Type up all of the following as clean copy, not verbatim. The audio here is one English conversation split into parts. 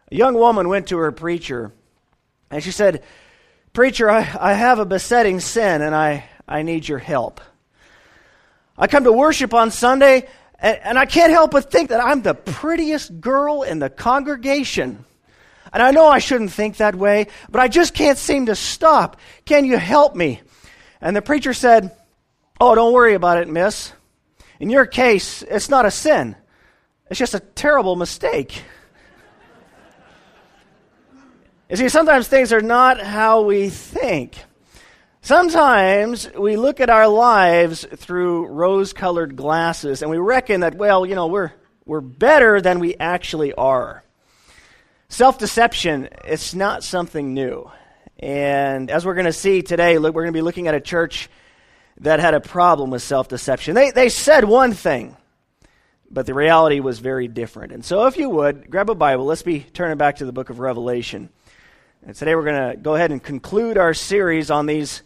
A young woman went to her preacher, and she said, "Preacher, I have a besetting sin, and I need your help. I come to worship on Sunday, and I can't help but think that I'm the prettiest girl in the congregation. And I know I shouldn't think that way, but I just can't seem to stop. Can you help me?" And the preacher said, "Oh, don't worry about it, miss. In your case, it's not a sin. It's just a terrible mistake." You see, sometimes things are not how we think. Sometimes we look at our lives through rose-colored glasses and we reckon that, well, we're better than we actually are. Self-deception, it's not something new. And as we're going to see today, we're going to be looking at a church that had a problem with self-deception. They said one thing, but the reality was very different. And so if you would, grab a Bible. Let's be turning back to the book of Revelation. And today we're going to go ahead and conclude our series on these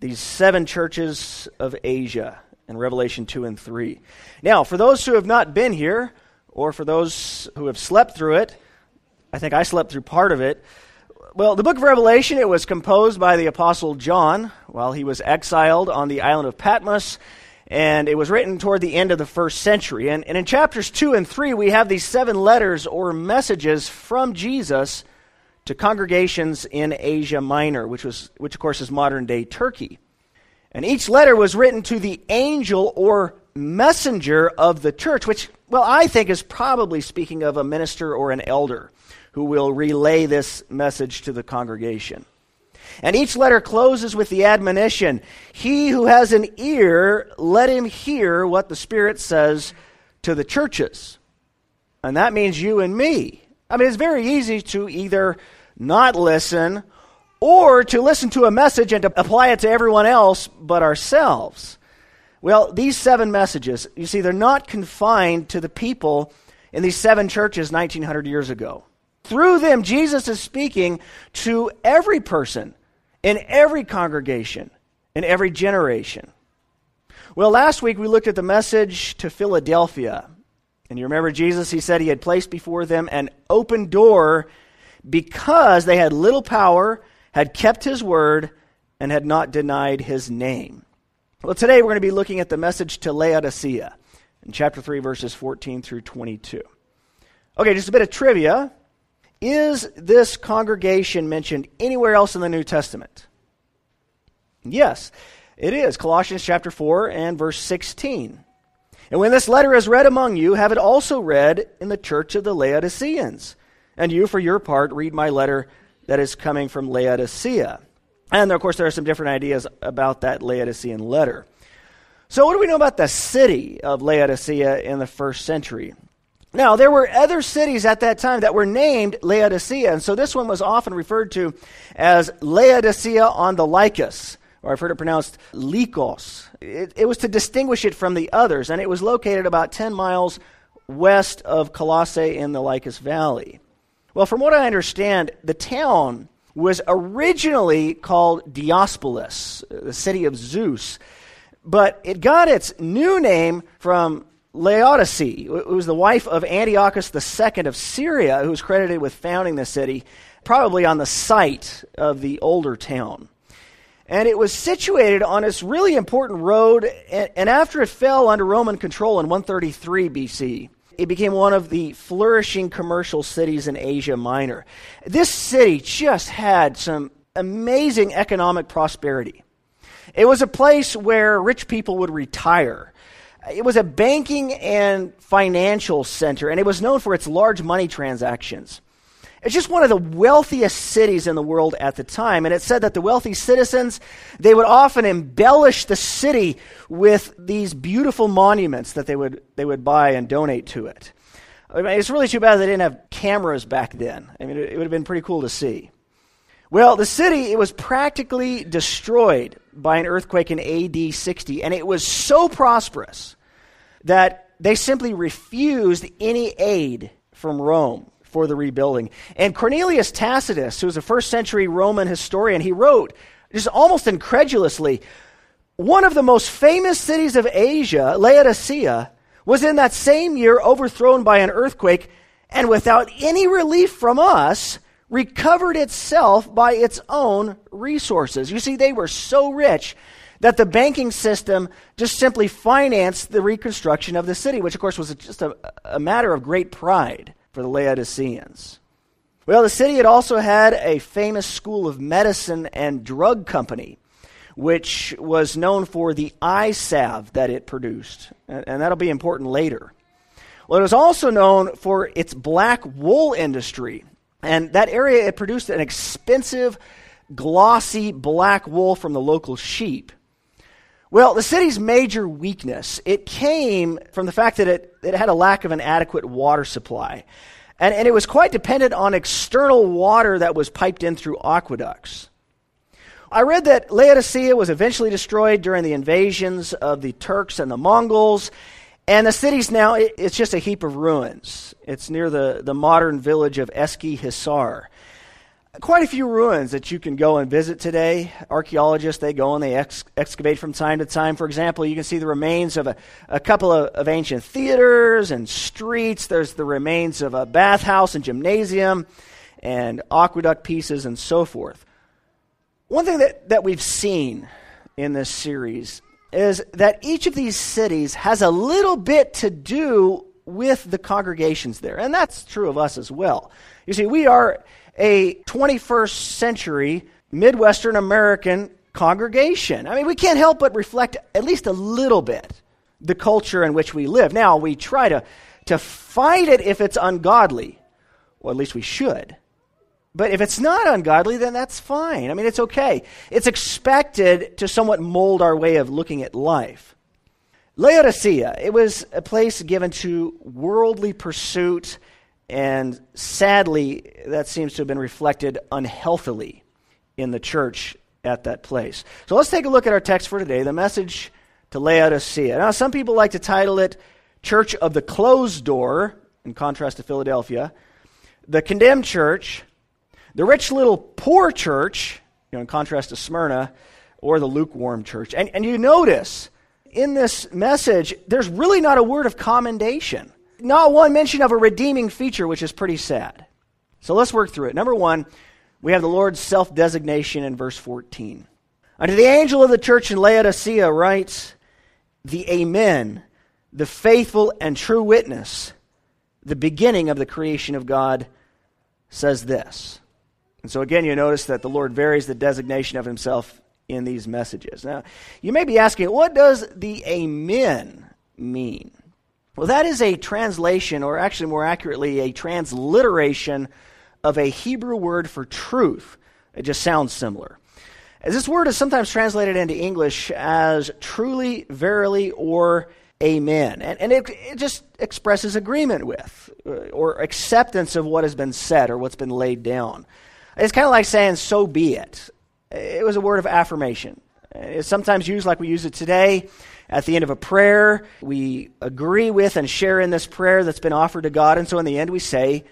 7 churches of Asia in Revelation 2 and 3. Now, for those who have not been here, or for those who have slept through it, I think I slept through part of it. Well, the book of Revelation, it was composed by the Apostle John while he was exiled on the island of Patmos, and it was written toward the end of the first century. And in chapters 2 and 3, we have these 7 letters or messages from Jesus to congregations in Asia Minor, which of course is modern-day Turkey. And each letter was written to the angel or messenger of the church, which, well, I think is probably speaking of a minister or an elder who will relay this message to the congregation. And each letter closes with the admonition, "He who has an ear, let him hear what the Spirit says to the churches." And that means you and me. I mean, it's very easy to either not listen or to listen to a message and to apply it to everyone else but ourselves. Well, these 7 messages, you see, they're not confined to the people in these 7 churches 1900 years ago. Through them, Jesus is speaking to every person in every congregation, in every generation. Well, last week we looked at the message to Philadelphia. And you remember Jesus, he said he had placed before them an open door because they had little power, had kept his word, and had not denied his name. Well, today we're going to be looking at the message to Laodicea in chapter 3, verses 14 through 22. Okay, just a bit of trivia. Is this congregation mentioned anywhere else in the New Testament? Yes, it is. Colossians chapter 4 and verse 16. "And when this letter is read among you, have it also read in the church of the Laodiceans. And you, for your part, read my letter that is coming from Laodicea." And, of course, there are some different ideas about that Laodicean letter. So what do we know about the city of Laodicea in the first century? Now, there were other cities at that time that were named Laodicea, and so this one was often referred to as Laodicea on the Lycus, or I've heard it pronounced Lycos. It was to distinguish it from the others, and it was located about 10 miles west of Colossae in the Lycus Valley. Well, from what I understand, the town was originally called Diospolis, the city of Zeus, but it got its new name from Laodice, who was the wife of Antiochus II of Syria, who was credited with founding the city, probably on the site of the older town. And it was situated on this really important road, and after it fell under Roman control in 133 BC, it became one of the flourishing commercial cities in Asia Minor. This city just had some amazing economic prosperity. It was a place where rich people would retire. It was a banking and financial center, and it was known for its large money transactions. It's just one of the wealthiest cities in the world at the time, and it said that the wealthy citizens, they would often embellish the city with these beautiful monuments that they would buy and donate to it. I mean, it's really too bad they didn't have cameras back then. I mean, it would have been pretty cool to see. Well, the city, it was practically destroyed by an earthquake in AD 60, and it was so prosperous that they simply refused any aid from Rome for the rebuilding. And Cornelius Tacitus, who was a first century Roman historian, he wrote, just almost incredulously, one of the most famous cities of Asia, Laodicea, was in that same year overthrown by an earthquake, and without any relief from us, recovered itself by its own resources. You see, they were so rich that the banking system just simply financed the reconstruction of the city, which of course was just a matter of great pride for the Laodiceans. Well, the city had also had a famous school of medicine and drug company, which was known for the eye salve that it produced, and that'll be important later. Well, it was also known for its black wool industry, and that area, it produced an expensive, glossy black wool from the local sheep. Well, the city's major weakness, it came from the fact that it had a lack of an adequate water supply. And it was quite dependent on external water that was piped in through aqueducts. I read that Laodicea was eventually destroyed during the invasions of the Turks and the Mongols, and the city's now, it's just a heap of ruins. It's near the modern village of Eski Hisar. Quite a few ruins that you can go and visit today. Archaeologists, they go and they excavate from time to time. For example, you can see the remains of a couple of ancient theaters and streets. There's the remains of a bathhouse and gymnasium and aqueduct pieces and so forth. One thing that we've seen in this series is that each of these cities has a little bit to do with the congregations there. And that's true of us as well. You see, we are a 21st century Midwestern American congregation. I mean, we can't help but reflect at least a little bit the culture in which we live. Now, we try to fight it if it's ungodly. Well, at least we should. But if it's not ungodly, then that's fine. I mean, it's okay. It's expected to somewhat mold our way of looking at life. Laodicea, it was a place given to worldly pursuit, and sadly, that seems to have been reflected unhealthily in the church at that place. So let's take a look at our text for today, the message to Laodicea. Now, some people like to title it Church of the Closed Door, in contrast to Philadelphia, the Condemned Church, the Rich Little Poor Church, in contrast to Smyrna, or the Lukewarm Church. And you notice, in this message, there's really not a word of commendation. Not one mention of a redeeming feature, which is pretty sad. So let's work through it. Number one, we have the Lord's self-designation in verse 14. Unto the angel of the church in Laodicea writes, the Amen, the faithful and true witness, the beginning of the creation of God, says this. And so again, you notice that the Lord varies the designation of himself in these messages. Now, you may be asking, what does the Amen mean? Well, that is a translation, or actually more accurately, a transliteration of a Hebrew word for truth. It just sounds similar. As this word is sometimes translated into English as truly, verily, or amen. And it just expresses agreement with, or acceptance of what has been said or what's been laid down. It's kind of like saying, so be it. It was a word of affirmation. It's sometimes used like we use it today. At the end of a prayer, we agree with and share in this prayer that's been offered to God, and so in the end we say,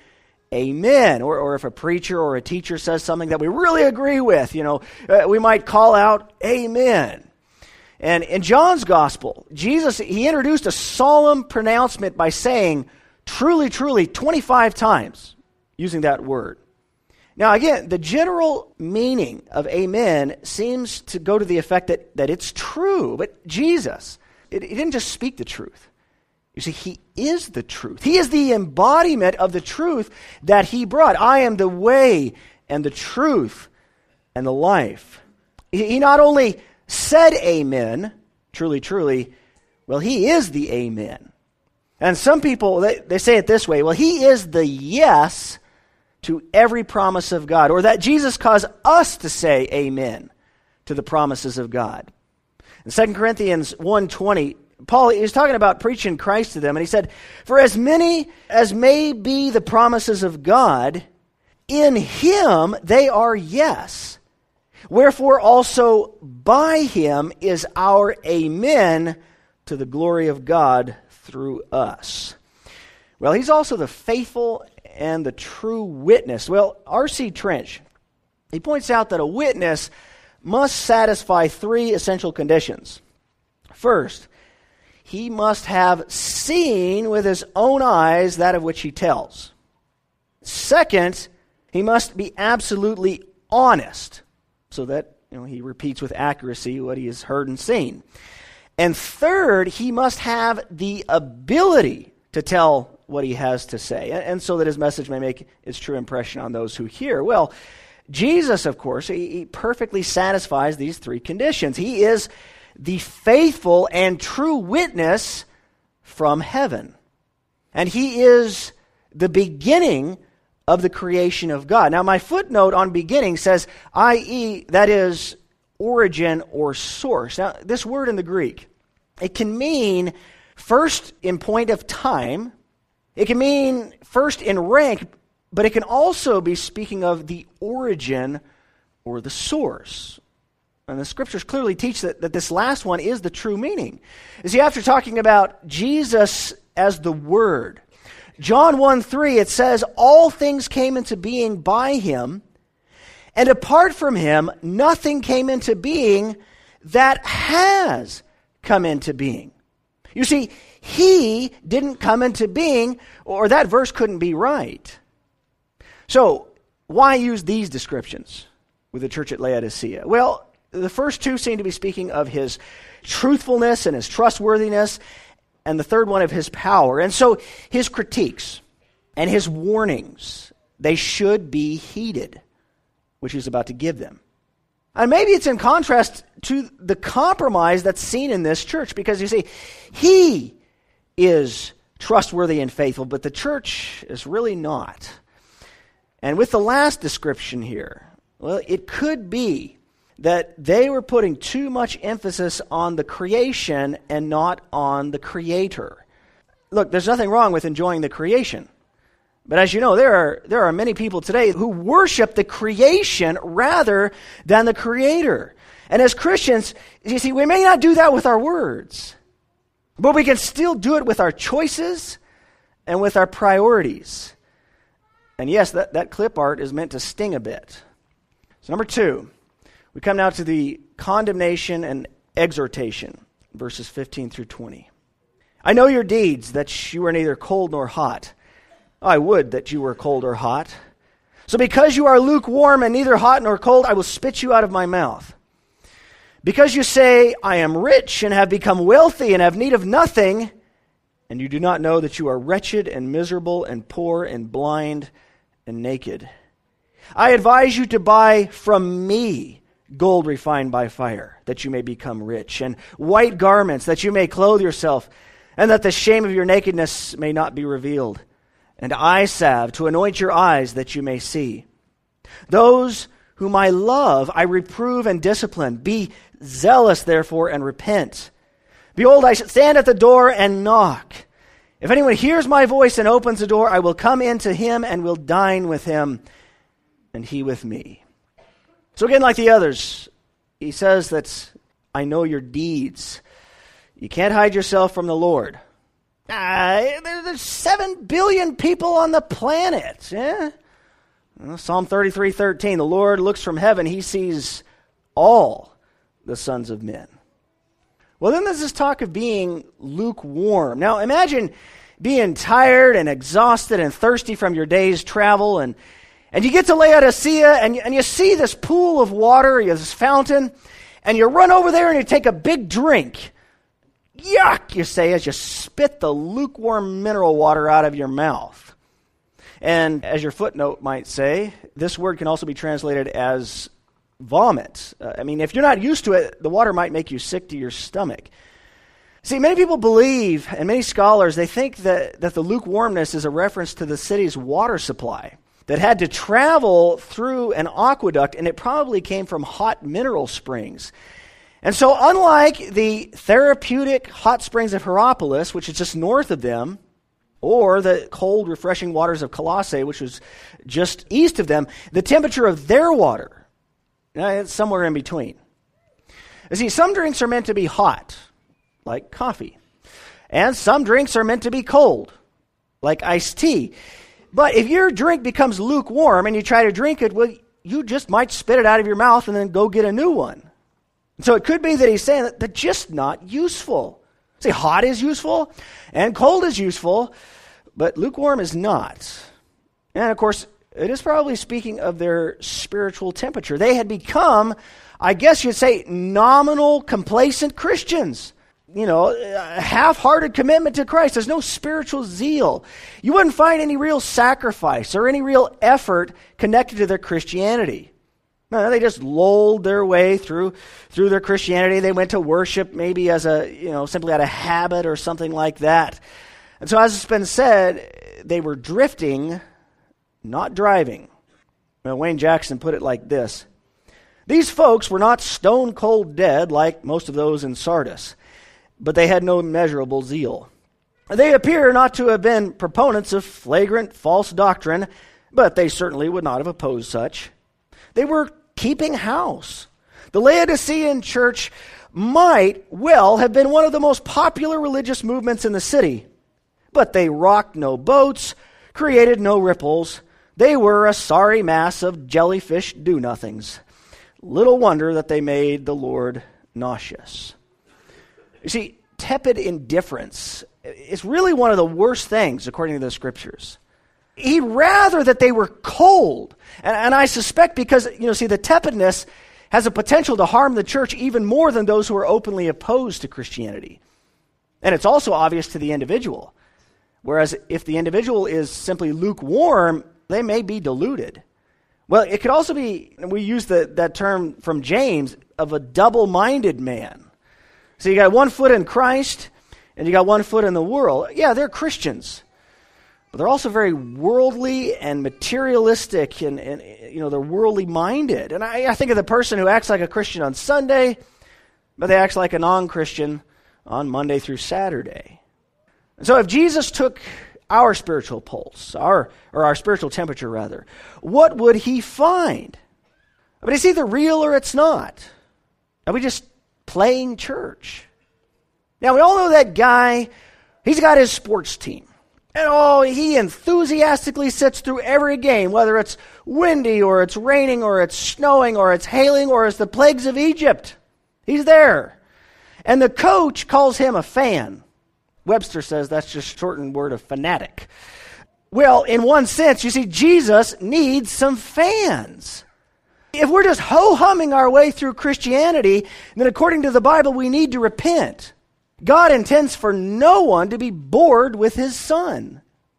amen. Or if a preacher or a teacher says something that we really agree with, we might call out, amen. And in John's gospel, Jesus, he introduced a solemn pronouncement by saying, truly, truly, 25 times, using that word. Now again, the general meaning of amen seems to go to the effect that it's true, but Jesus, he didn't just speak the truth. You see, he is the truth. He is the embodiment of the truth that he brought. I am the way and the truth and the life. He not only said amen, truly, truly, well, he is the amen. And some people, they say it this way, well, he is the yes to every promise of God, or that Jesus caused us to say amen to the promises of God. In 2 Corinthians 1:20, Paul is talking about preaching Christ to them, and he said, for as many as may be the promises of God, in him they are yes. Wherefore also by him is our amen to the glory of God through us. Well, he's also the faithful and the true witness. Well, R.C. Trench, he points out that a witness must satisfy three essential conditions. First, he must have seen with his own eyes that of which he tells. Second, he must be absolutely honest, so that he repeats with accuracy what he has heard and seen. And third, he must have the ability to tell what he has to say, and so that his message may make its true impression on those who hear. Well, Jesus, of course, he perfectly satisfies these three conditions. He is the faithful and true witness from heaven. And he is the beginning of the creation of God. Now, my footnote on beginning says, i.e., that is, origin or source. Now, this word in the Greek, it can mean first in point of time, it can mean first in rank, but it can also be speaking of the origin or the source. And the scriptures clearly teach that this last one is the true meaning. You see, after talking about Jesus as the Word, John 1:3, it says, all things came into being by him, and apart from him, nothing came into being that has come into being. You see, he didn't come into being, or that verse couldn't be right. So, why use these descriptions with the church at Laodicea? Well, the first two seem to be speaking of his truthfulness and his trustworthiness, and the third one of his power. And so his critiques and his warnings, they should be heeded, which he's about to give them. And maybe it's in contrast to the compromise that's seen in this church, because you see, he is trustworthy and faithful, but the church is really not. And with the last description here, well, it could be that they were putting too much emphasis on the creation and not on the Creator. Look, there's nothing wrong with enjoying the creation. But as you know, there are many people today who worship the creation rather than the Creator. And as Christians, you see, we may not do that with our words, but we can still do it with our choices and with our priorities. And yes, that clip art is meant to sting a bit. So number two, we come now to the condemnation and exhortation, verses 15 through 20. I know your deeds, that you are neither cold nor hot. I would that you were cold or hot. So because you are lukewarm and neither hot nor cold, I will spit you out of my mouth. Because you say, I am rich and have become wealthy and have need of nothing, and you do not know that you are wretched and miserable and poor and blind and naked. I advise you to buy from me gold refined by fire, that you may become rich, and white garments, that you may clothe yourself, and that the shame of your nakedness may not be revealed, and eye salve to anoint your eyes, that you may see. Those whom I love, I reprove and discipline. Be zealous, therefore, and repent. Behold, I stand at the door and knock. If anyone hears my voice and opens the door, I will come into him and will dine with him, and he with me. So again, like the others, he says that I know your deeds. You can't hide yourself from the Lord. There's 7 billion people on the planet. Well, Psalm 33:13, the Lord looks from heaven. He sees all the sons of men. Well, then there's this talk of being lukewarm. Now imagine being tired and exhausted and thirsty from your day's travel, and you get to Laodicea, and you see this pool of water, this fountain, and you run over there and you take a big drink. Yuck, you say, as you spit the lukewarm mineral water out of your mouth. And as your footnote might say, this word can also be translated as vomit. If you're not used to it, the water might make you sick to your stomach. See, many people believe, and many scholars, they think that the lukewarmness is a reference to the city's water supply that had to travel through an aqueduct, and it probably came from hot mineral springs. And so unlike the therapeutic hot springs of Hierapolis, which is just north of them, or the cold, refreshing waters of Colossae, which was just east of them, the temperature of their water, it's somewhere in between. You see, some drinks are meant to be hot, like coffee. And some drinks are meant to be cold, like iced tea. But if your drink becomes lukewarm and you try to drink it, well, you just might spit it out of your mouth and then go get a new one. So it could be that he's saying that they're just not useful. See, hot is useful and cold is useful, but lukewarm is not. And of course, it is probably speaking of their spiritual temperature. They had become, I guess you'd say, nominal, complacent Christians. A half-hearted commitment to Christ. There's no spiritual zeal. You wouldn't find any real sacrifice or any real effort connected to their Christianity. No, they just lolled their way through their Christianity. They went to worship maybe as simply out of habit or something like that. And so as it's been said, they were drifting, not driving. Well, Wayne Jackson put it like this: these folks were not stone cold dead like most of those in Sardis, but they had no measurable zeal. They appear not to have been proponents of flagrant false doctrine, but they certainly would not have opposed such. They were keeping house. The Laodicean church might well have been one of the most popular religious movements in the city, but they rocked no boats, created no ripples. They were a sorry mass of jellyfish do-nothings. Little wonder that they made the Lord nauseous. You see, tepid indifference is really one of the worst things, according to the Scriptures. He'd rather that they were cold. And I suspect because, the tepidness has a potential to harm the church even more than those who are openly opposed to Christianity. And it's also obvious to the individual. Whereas if the individual is simply lukewarm, they may be deluded. Well, it could also be, and we use that term from James, of a double-minded man. So you got one foot in Christ, and you got one foot in the world. Yeah, they're Christians, but they're also very worldly and materialistic, and they're worldly minded. And I think of the person who acts like a Christian on Sunday, but they act like a non-Christian on Monday through Saturday. And so if Jesus took our spiritual pulse, or our spiritual temperature rather, what would he find? But it's either real or it's not. Are we just playing church? Now, we all know that guy. He's got his sports team. And he enthusiastically sits through every game, whether it's windy or it's raining or it's snowing or it's hailing or it's the plagues of Egypt. He's there. And the coach calls him a fan. Webster says that's just a shortened word of fanatic. Well, in one sense, you see, Jesus needs some fans. If we're just ho-humming our way through Christianity, then according to the Bible, we need to repent. God intends for no one to be bored with his Son.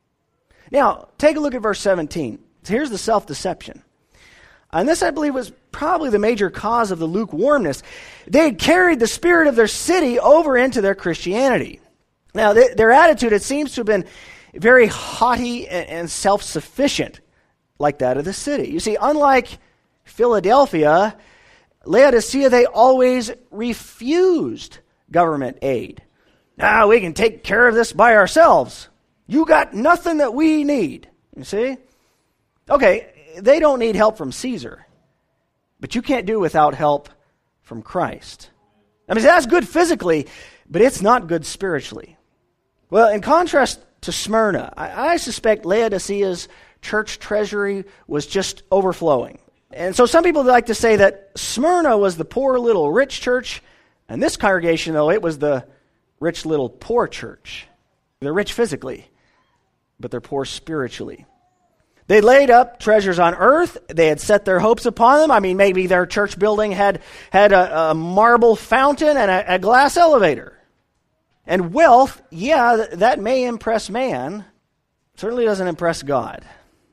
Now, take a look at verse 17. Here's the self-deception. And this, I believe, was probably the major cause of the lukewarmness. They had carried the spirit of their city over into their Christianity. Now, their attitude, it seems to have been very haughty and self-sufficient, like that of the city. You see, unlike Philadelphia, Laodicea, they always refused government aid. We can take care of this by ourselves. You got nothing that we need. You see? Okay, they don't need help from Caesar, but you can't do without help from Christ. That's good physically, but it's not good spiritually. Well, in contrast to Smyrna, I suspect Laodicea's church treasury was just overflowing. And so some people like to say that Smyrna was the poor little rich church, and this congregation, though, it was the rich little poor church. They're rich physically, but they're poor spiritually. They laid up treasures on earth. They had set their hopes upon them. Maybe their church building had a marble fountain and a glass elevator. And wealth, that may impress man. Certainly doesn't impress God.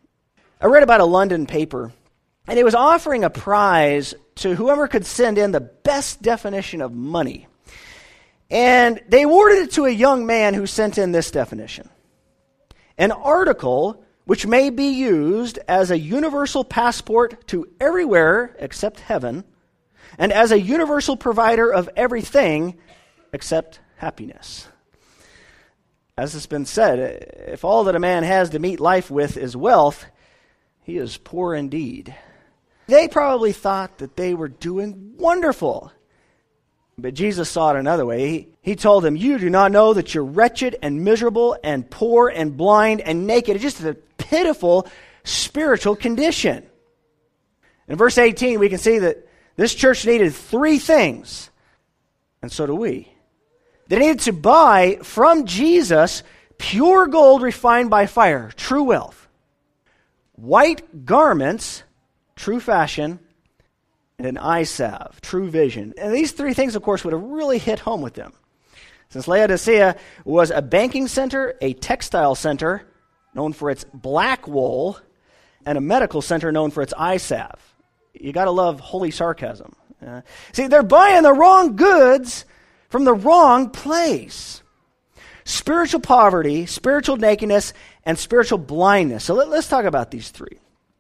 I read about a London paper, and it was offering a prize to whoever could send in the best definition of money. And they awarded it to a young man who sent in this definition: an article which may be used as a universal passport to everywhere except heaven, and as a universal provider of everything except happiness. As has been said, if all that a man has to meet life with is wealth, he is poor indeed. They probably thought that they were doing wonderful. But Jesus saw it another way. He told them, you do not know that you're wretched and miserable and poor and blind and naked. It's just a pitiful spiritual condition. In verse 18, we can see that this church needed three things, and so do we. They needed to buy from Jesus pure gold refined by fire, true wealth. white garments, true fashion, and an eye salve, true vision. And these three things, of course, would have really hit home with them. Since Laodicea was a banking center, a textile center known for its black wool, and a medical center known for its eye salve. You got to love holy sarcasm. See, they're buying the wrong goods from the wrong place. Spiritual poverty, spiritual nakedness, and spiritual blindness. So let's talk about these three.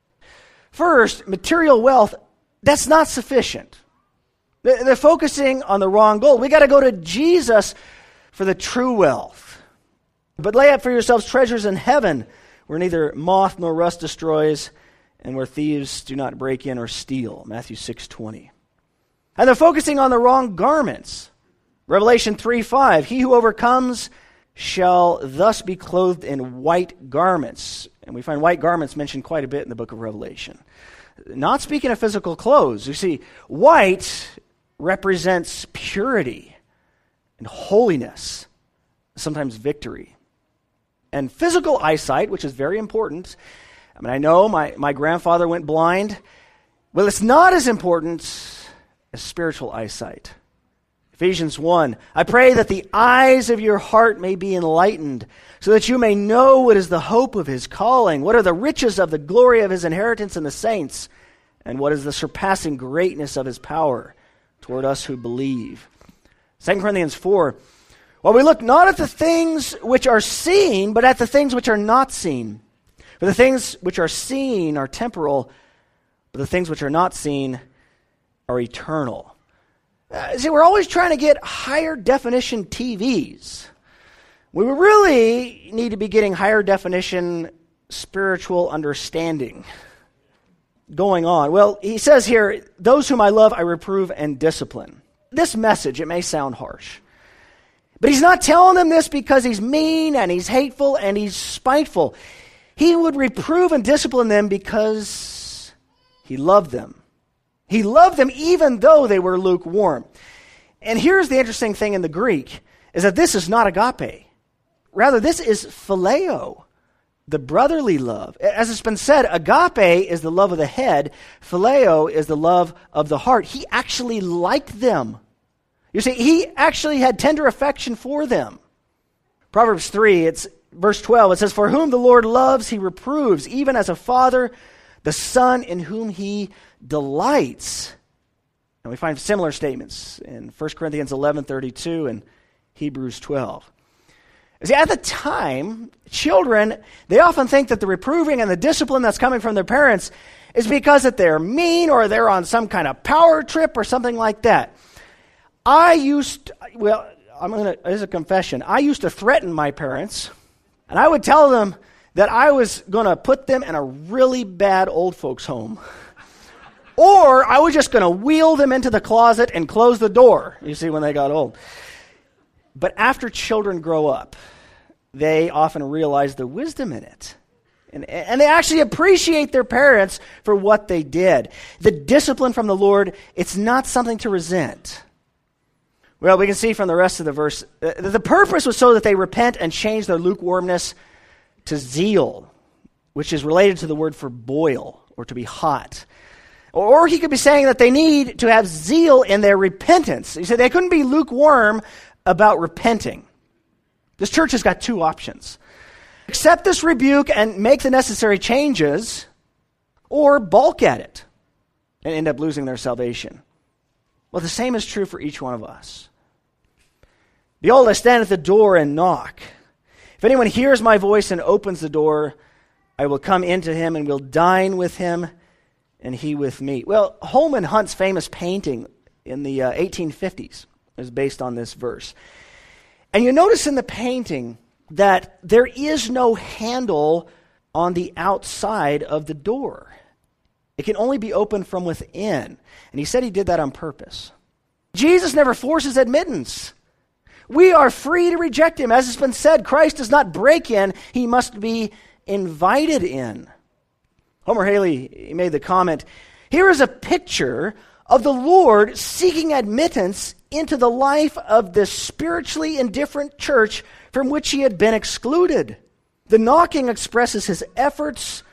First, material wealth, that's not sufficient. They're focusing on the wrong goal. We got to go to Jesus for the true wealth. But lay up for yourselves treasures in heaven, where neither moth nor rust destroys, and where thieves do not break in or steal. Matthew 6:20. And they're focusing on the wrong garments. Revelation 3:5, he who overcomes shall thus be clothed in white garments. And we find white garments mentioned quite a bit in the book of Revelation. Not speaking of physical clothes. You see, white represents purity and holiness, sometimes victory. And physical eyesight, which is very important. I mean, I know my grandfather went blind. Well, it's not as important as spiritual eyesight. Ephesians 1, I pray that the eyes of your heart may be enlightened, so that you may know what is the hope of his calling, what are the riches of the glory of his inheritance in the saints, and what is the surpassing greatness of his power toward us who believe. 2 Corinthians 4, well, we look not at the things which are seen, but at the things which are not seen. For the things which are seen are temporal, but the things which are not seen are eternal. See, we're always trying to get higher definition TVs. We really need to be getting higher definition spiritual understanding going on. Well, he says here, those whom I love, I reprove and discipline. This message, it may sound harsh, but he's not telling them this because he's mean and he's hateful and he's spiteful. He would reprove and discipline them because he loved them. He loved them even though they were lukewarm. And here's the interesting thing in the Greek, is that this is not agape. Rather, this is phileo, the brotherly love. As it's been said, agape is the love of the head. Phileo is the love of the heart. He actually liked them. You see, he actually had tender affection for them. Proverbs 3, it's verse 12. It says, for whom the Lord loves, he reproves, even as a father, the son in whom he delights. And we find similar statements in 1 Corinthians 11:32 and Hebrews 12. See, at the time, children, they often think that the reproving and the discipline that's coming from their parents is because that they're mean or they're on some kind of power trip or something like that. As a confession, I used to threaten my parents, and I would tell them that I was going to put them in a really bad old folks' home. Or I was just going to wheel them into the closet and close the door, you see, when they got old. But after children grow up, they often realize the wisdom in it. And they actually appreciate their parents for what they did. The discipline from the Lord, it's not something to resent. Well, we can see from the rest of the verse, the purpose was so that they repent and change their lukewarmness to zeal, which is related to the word for boil, or to be hot. Or he could be saying that they need to have zeal in their repentance. He said they couldn't be lukewarm about repenting. This church has got two options. Accept this rebuke and make the necessary changes, or balk at it and end up losing their salvation. Well, the same is true for each one of us. Behold, I stand at the door and knock. If anyone hears my voice and opens the door, I will come into him and will dine with him and he with me. Well, Holman Hunt's famous painting in the 1850s is based on this verse. And you notice in the painting that there is no handle on the outside of the door. It can only be opened from within. And he said he did that on purpose. Jesus never forces admittance. We are free to reject him. As has been said, Christ does not break in, he must be invited in. Homer Haley, he made the comment, here is a picture of the Lord seeking admittance into the life of this spiritually indifferent church from which he had been excluded. The knocking expresses his efforts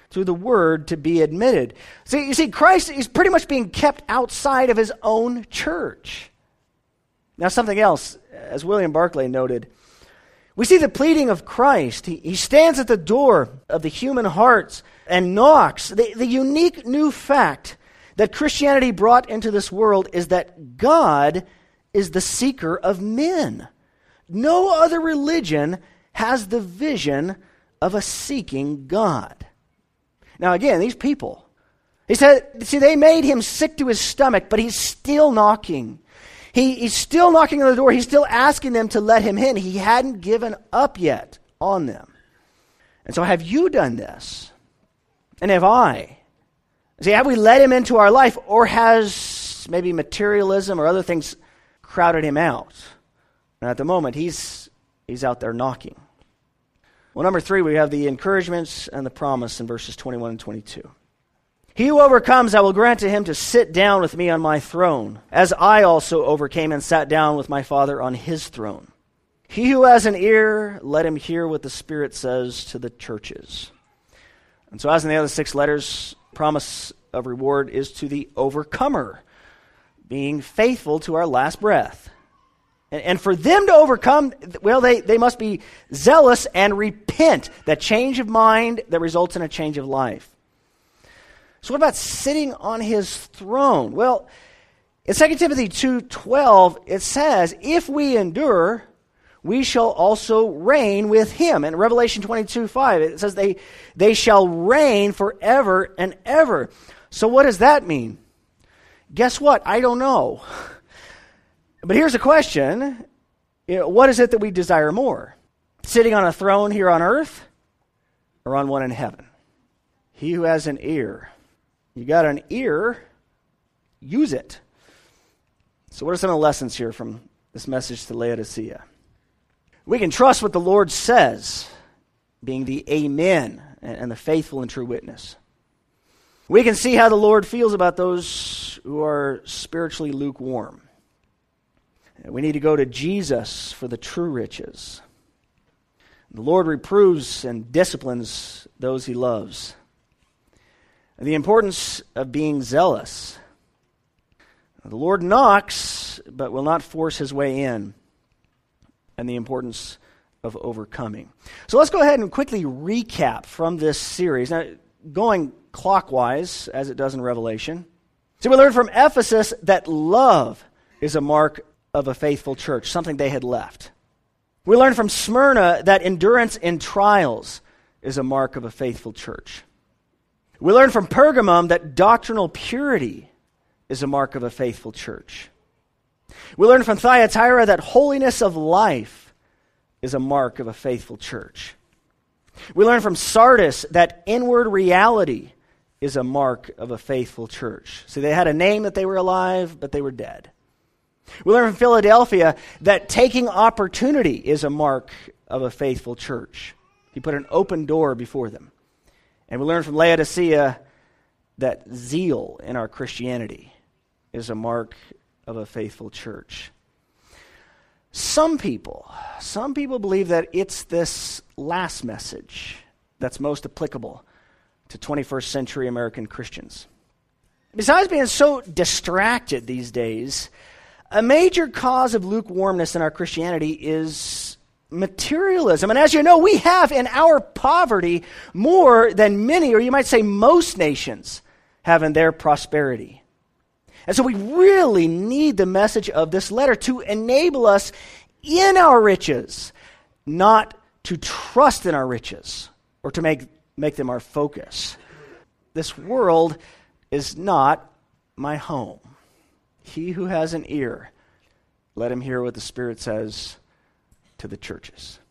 through the word to be admitted. See, you see, Christ is pretty much being kept outside of his own church. Now, something else, as William Barclay noted, we see the pleading of Christ. He stands at the door of the human hearts and knocks. The unique new fact that Christianity brought into this world is that God is the seeker of men. No other religion has the vision of a seeking God. Now again, these people, he said, see, they made him sick to his stomach, but he's still knocking. He's still knocking on the door. He's still asking them to let him in. He hadn't given up yet on them. And so have you done this? And have I? See, have we let him into our life, or has maybe materialism or other things crowded him out? And at the moment, he's out there knocking. Well, number 3, we have the encouragements and the promise in verses 21 and 22. He who overcomes, I will grant to him to sit down with me on my throne, as I also overcame and sat down with my Father on his throne. He who has an ear, let him hear what the Spirit says to the churches. And so as in the other 6 letters, promise of reward is to the overcomer, being faithful to our last breath. And for them to overcome, well, they must be zealous and repent, that change of mind that results in a change of life. So what about sitting on his throne? Well, in 2 Timothy 2:12, it says, if we endure, we shall also reign with him. In Revelation 22:5, it says they shall reign forever and ever. So what does that mean? Guess what? I don't know. But here's a question. What is it that we desire more? Sitting on a throne here on earth, or on one in heaven? He who has an ear. You got an ear, use it. So what are some of the lessons here from this message to Laodicea? We can trust what the Lord says, being the Amen and the faithful and true witness. We can see how the Lord feels about those who are spiritually lukewarm. We need to go to Jesus for the true riches. The Lord reproves and disciplines those he loves. The importance of being zealous. The Lord knocks, but will not force his way in. And the importance of overcoming. So let's go ahead and quickly recap from this series. Now, going clockwise, as it does in Revelation. So we learned from Ephesus that love is a mark of a faithful church, something they had left. We learned from Smyrna that endurance in trials is a mark of a faithful church. We learned from Pergamum that doctrinal purity is a mark of a faithful church. We learned from Thyatira that holiness of life is a mark of a faithful church. We learned from Sardis that inward reality is a mark of a faithful church. See, they had a name that they were alive, but they were dead. We learned from Philadelphia that taking opportunity is a mark of a faithful church. He put an open door before them. And we learned from Laodicea that zeal in our Christianity is a mark of a faithful church. Some people believe that it's this last message that's most applicable to 21st century American Christians. Besides being so distracted these days, a major cause of lukewarmness in our Christianity is materialism. And as you know, we have in our poverty more than many, or you might say most nations have in their prosperity. And so we really need the message of this letter to enable us in our riches, not to trust in our riches or to make them our focus. This world is not my home. He who has an ear, let him hear what the Spirit says to the churches.